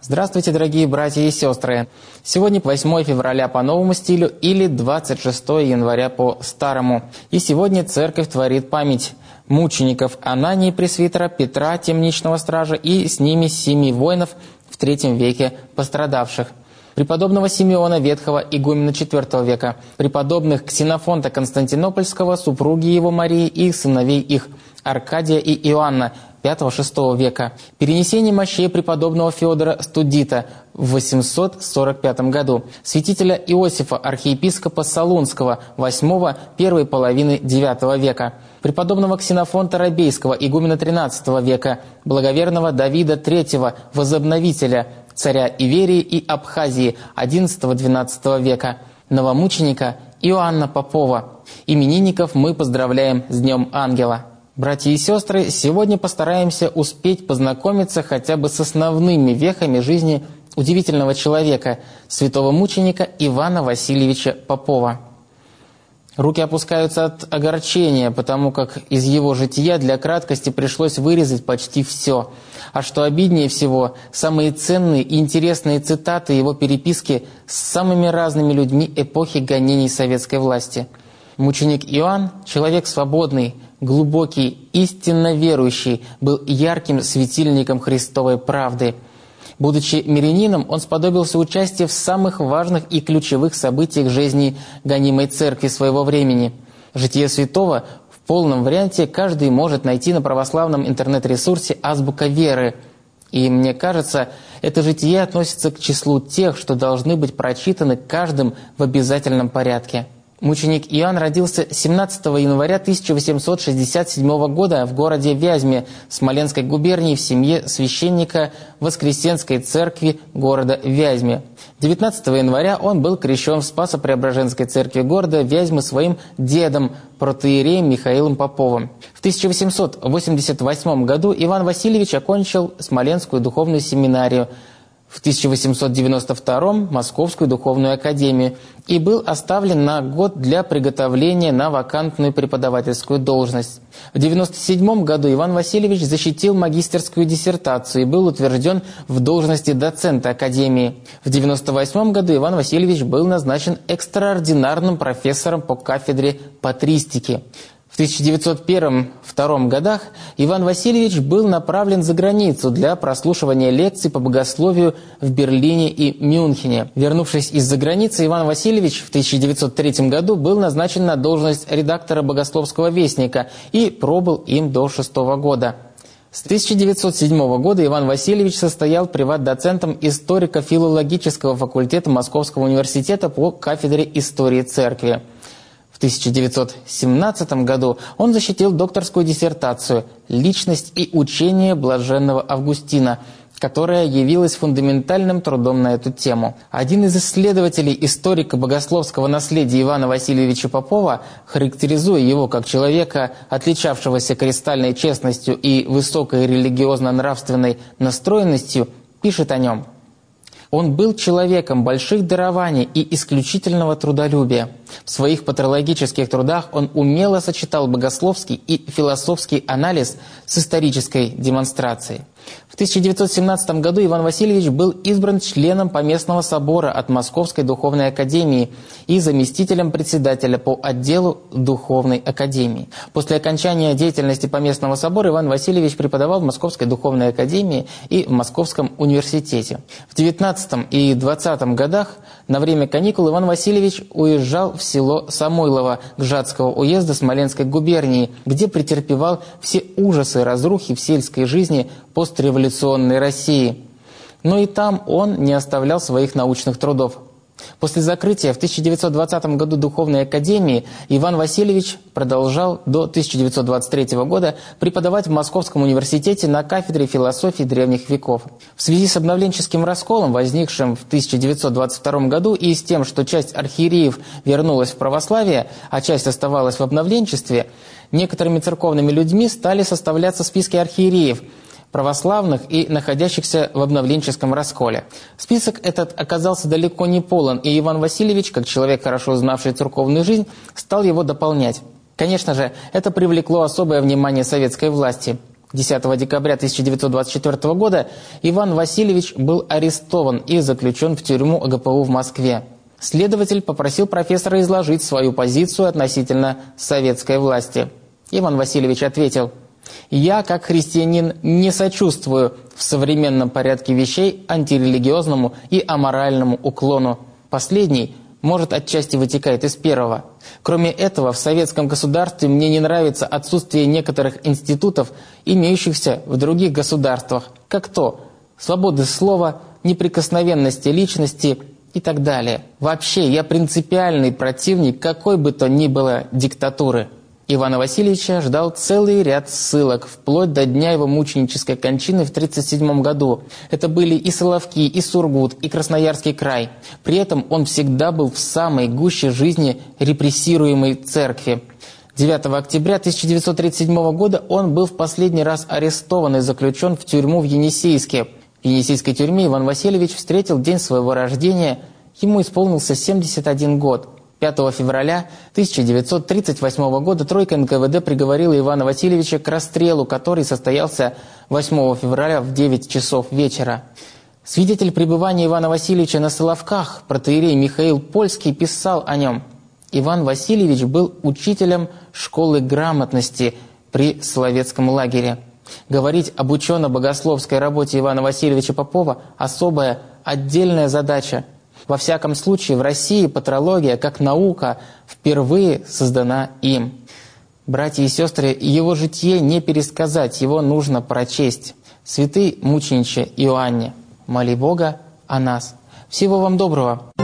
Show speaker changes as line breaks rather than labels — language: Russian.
Здравствуйте, дорогие братья и сестры! Сегодня 8 февраля по новому стилю или 26 января по старому. И сегодня Церковь творит память мучеников Анании Пресвитера, Петра Темничного Стража и с ними 7 воинов в III веке пострадавших. Преподобного Симеона Ветхого, игумена IV века, преподобных Ксенофонта Константинопольского, супруги его Марии и сыновей их Аркадия и Иоанна, V-VI века, перенесение мощей преподобного Феодора Студита в 845 году, святителя Иосифа, архиепископа Солунского, 8-го, первой половины IX века, преподобного Ксенофонта Робейского, игумена XIII века, благоверного Давида III, возобновителя, царя Иверии и Абхазии, XI-XII века, новомученика Иоанна Попова. Именинников мы поздравляем с Днем Ангела. Братья и сестры, сегодня постараемся успеть познакомиться хотя бы с основными вехами жизни удивительного человека, святого мученика Ивана Васильевича Попова. Руки опускаются от огорчения, потому как из его жития для краткости пришлось вырезать почти все. А что обиднее всего, самые ценные и интересные цитаты его переписки с самыми разными людьми эпохи гонений советской власти. Мученик Иоанн, человек свободный, глубокий, истинно верующий, был ярким светильником Христовой правды. Будучи мирянином, он сподобился участия в самых важных и ключевых событиях жизни гонимой церкви своего времени. Житие святого в полном варианте каждый может найти на православном интернет-ресурсе «Азбука веры». И мне кажется, это житие относится к числу тех, что должны быть прочитаны каждым в обязательном порядке. Мученик Иоанн родился 17 января 1867 года в городе Вязьме Смоленской губернии в семье священника Воскресенской церкви города Вязьме. 19 января он был крещен в Спасо-Преображенской церкви города Вязьмы своим дедом, протоиереем Михаилом Поповым. В 1888 году Иван Васильевич окончил Смоленскую духовную семинарию, в 1892 Московскую духовную академию и был оставлен на год для приготовления на вакантную преподавательскую должность. В 1997 году Иван Васильевич защитил магистерскую диссертацию и был утвержден в должности доцента академии. В 1998 году Иван Васильевич был назначен экстраординарным профессором по кафедре патристики. В 1901-1902 годах Иван Васильевич был направлен за границу для прослушивания лекций по богословию в Берлине и Мюнхене. Вернувшись из-за границы, Иван Васильевич в 1903 году был назначен на должность редактора богословского вестника и пробыл им до 2006 года. С 1907 года Иван Васильевич состоял приват-доцентом историко-филологического факультета Московского университета по кафедре истории церкви. В 1917 году он защитил докторскую диссертацию «Личность и учение блаженного Августина», которая явилась фундаментальным трудом на эту тему. Один из исследователей историко-богословского наследия Ивана Васильевича Попова, характеризуя его как человека, отличавшегося кристальной честностью и высокой религиозно-нравственной настроенностью, пишет о нем: «Он был человеком больших дарований и исключительного трудолюбия. В своих патрологических трудах он умело сочетал богословский и философский анализ с исторической демонстрацией. В 1917 году Иван Васильевич был избран членом Поместного собора от Московской духовной академии и заместителем председателя по отделу Духовной академии. После окончания деятельности Поместного собора Иван Васильевич преподавал в Московской духовной академии и в Московском университете. В 19 и 20 годах на время каникул Иван Васильевич уезжал в село Самойлово Гжатского уезда Смоленской губернии, где претерпевал все ужасы разрухи в сельской жизни постреволюционной России. Но и там он не оставлял своих научных трудов. После закрытия в 1920 году Духовной академии Иван Васильевич продолжал до 1923 года преподавать в Московском университете на кафедре философии древних веков. В связи с обновленческим расколом, возникшим в 1922 году, и с тем, что часть архиереев вернулась в православие, а часть оставалась в обновленчестве, некоторыми церковными людьми стали составляться списки архиереев, православных и находящихся в обновленческом расколе. Список этот оказался далеко не полон, и Иван Васильевич, как человек, хорошо знавший церковную жизнь, стал его дополнять. Конечно же, это привлекло особое внимание советской власти. 10 декабря 1924 года Иван Васильевич был арестован и заключен в тюрьму ОГПУ в Москве. Следователь попросил профессора изложить свою позицию относительно советской власти. Иван Васильевич ответил: «Я, как христианин, не сочувствую в современном порядке вещей антирелигиозному и аморальному уклону. Последний, может, отчасти вытекает из первого. Кроме этого, в советском государстве мне не нравится отсутствие некоторых институтов, имеющихся в других государствах, как то свободы слова, неприкосновенности личности и так далее. Вообще, я принципиальный противник какой бы то ни было диктатуры». Ивана Васильевича ждал целый ряд ссылок, вплоть до дня его мученической кончины в 1937 году. Это были и Соловки, и Сургут, и Красноярский край. При этом он всегда был в самой гуще жизни репрессируемой церкви. 9 октября 1937 года он был в последний раз арестован и заключен в тюрьму в Енисейске. В Енисейской тюрьме Иван Васильевич встретил день своего рождения, ему исполнился 71 год. 5 февраля 1938 года тройка НКВД приговорила Ивана Васильевича к расстрелу, который состоялся 8 февраля в 9 часов вечера. Свидетель пребывания Ивана Васильевича на Соловках, протоиерей Михаил Польский, писал о нем: «Иван Васильевич был учителем школы грамотности при Соловецком лагере. Говорить об учено-богословской работе Ивана Васильевича Попова – особая, отдельная задача. Во всяком случае, в России патрология, как наука, впервые создана им. Братья и сестры, его житие не пересказать, его нужно прочесть. Святый мучениче Иоанне, моли Бога о нас. Всего вам доброго».